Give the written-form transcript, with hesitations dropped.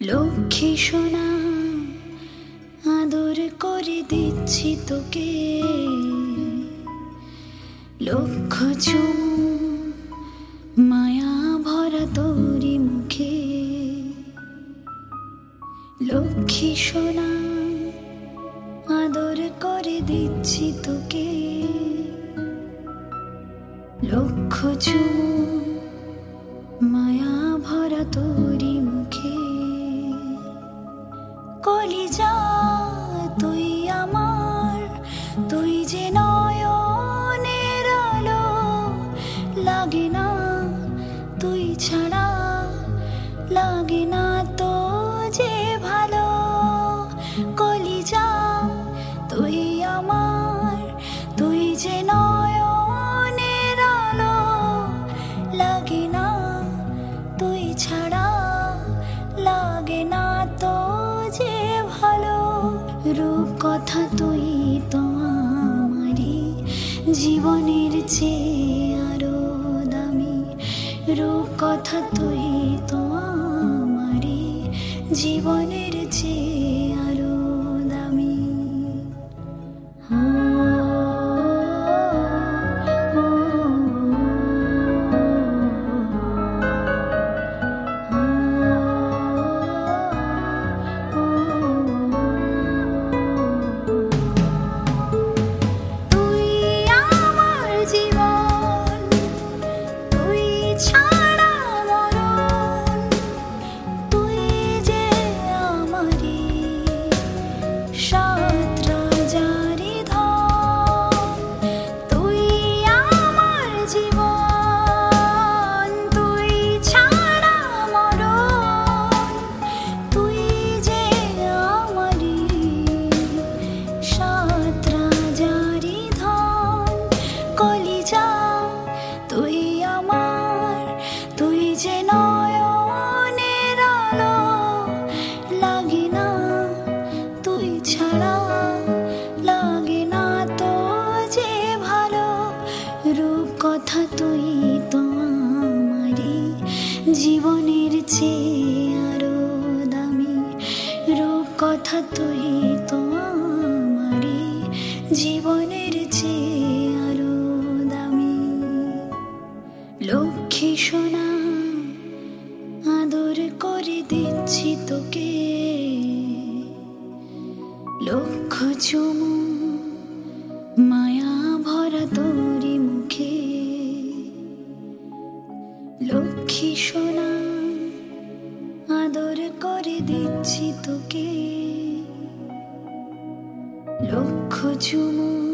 লক্ষ্মী সোনা আদর করে দিচ্ছি তোকে, লক্ষ চুমু মায়া ভরা তোরি মুখে। লক্ষ্মী সোনা আদর করে দিচ্ছি তোকে, লক্ষ চুমু মায়া ভরা তোরি মুখে। কলিজা তুই আমার, তুই যে নয়নের আলো, লাগে না তুই ছাড়া, লাগে না তো যে ভালো। কলিজা তুই আমার, তুই যে নয়নের আলো, লাগে না তুই ছাড়া, লাগে না তো যে ভালো। রূপ কথা তুই তো আমারই জীবনের চেয়ে আরো দামি, রূপ কথা তুই তো আমারই জীবনের চেয়ে আরো দামি। কথা তুই তো আমারই জীবনের চেয়ে আরো দামি, রূপ কথা তুই তো আমারই জীবনের চেয়ে আরো দামি। লক্ষ্মী সোনা আদর করে দিচ্ছি তোকে, লক্ষ চুমু মায়া ভরা তোরি মুখে। লক্ষ্মী সোনা আদর করে দিচ্ছি তোকে, লক্ষ চুমু